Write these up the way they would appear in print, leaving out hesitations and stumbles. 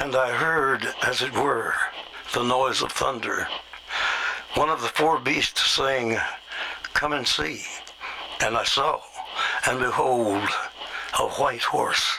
And I heard, as it were, the noise of thunder. One of the four beasts saying, "Come and see." And I saw, and behold, a white horse.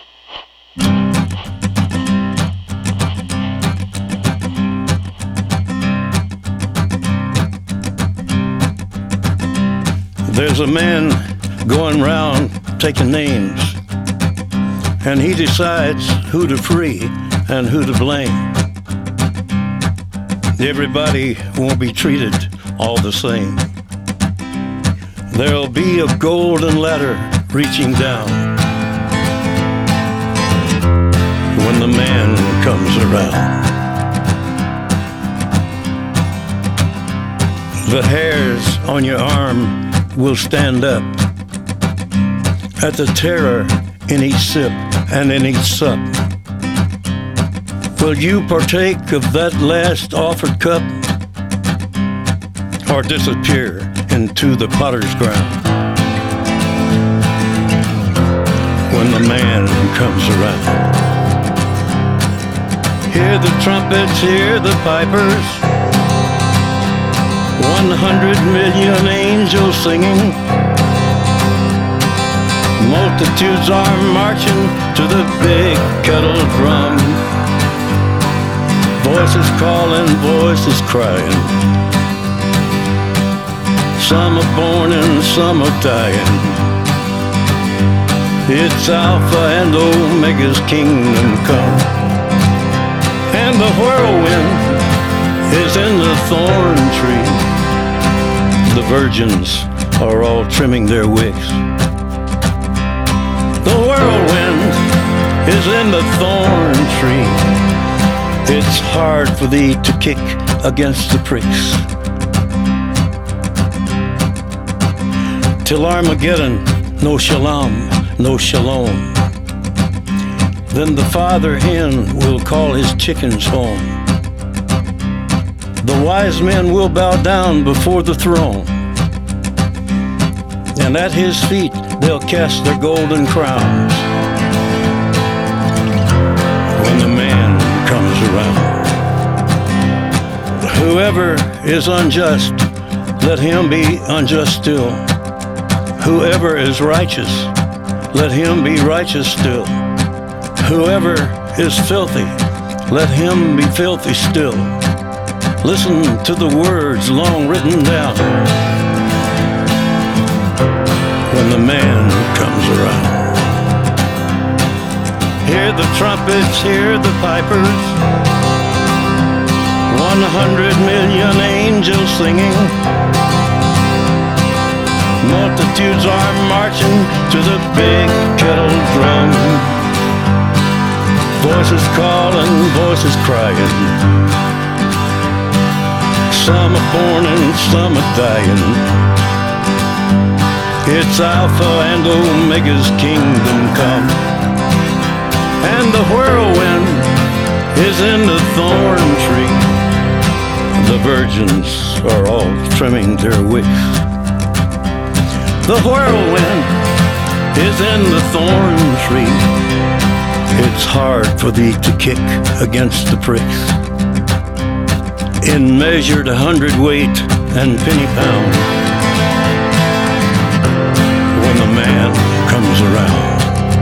There's a man going round taking names, and he decides who to free and who to blame. Everybody won't be treated all the same. There'll be a golden ladder reaching down when the man comes around. The hairs on your arm will stand up at the terror in each sip and in each sup. Will you partake of that last offered cup, or disappear into the potter's ground when the man comes around? Hear the trumpets, hear the pipers, 100 million angels singing. Multitudes are marching to the big kettle drum. Voices calling, voices crying. Some are born and some are dying. It's Alpha and Omega's kingdom come. And the whirlwind is in the thorn tree. The virgins are all trimming their wicks. The whirlwind is in the thorn tree. It's hard for thee to kick against the pricks. Till Armageddon, no shalom, no shalom. Then the father hen will call his chickens home. The wise men will bow down before the throne, and at his feet they'll cast their golden crowns when the man comes around. Whoever is unjust, let him be unjust still. Whoever is righteous, let him be righteous still. Whoever is filthy, let him be filthy still. Listen to the words long written down when the man comes around. Hear the trumpets, hear the pipers, 100 million angels singing. Multitudes are marching to the big kettle drum. Voices calling, voices crying. Some are born and some are dying. It's Alpha and Omega's kingdom come. And the whirlwind is in the thorn tree. The virgins are all trimming their wicks. The whirlwind is in the thorn tree. It's hard for thee to kick against the pricks. In measured 100-weight and penny pound when the man comes around.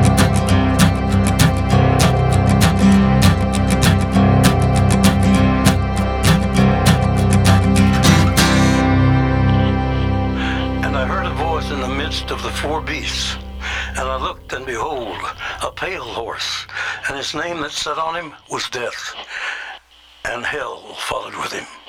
And I heard a voice in the midst of the four beasts, and I looked, and behold, a pale horse, and his name that sat on him was Death, and hell followed with him.